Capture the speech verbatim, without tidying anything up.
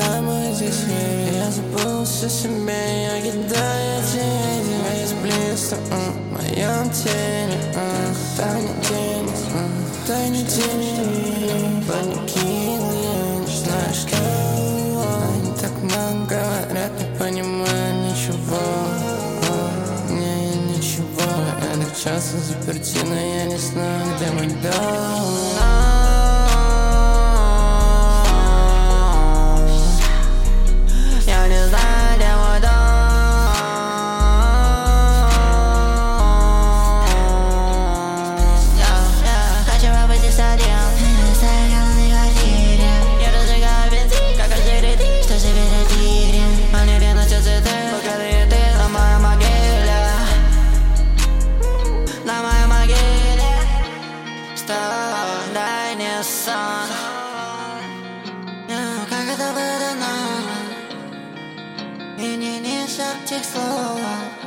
пока мы здесь не. Я забылся себе, я кидаю тени. Я сблизко в моем теле. Дай не тени, дай не тени. Паникил, я не знаю, что. Они так много говорят, не понимаю ничего. Не, ничего. Я так часто заперти, но я не знаю, где мой дом. Дай мне сон, как это было давно, и не несет тех слов.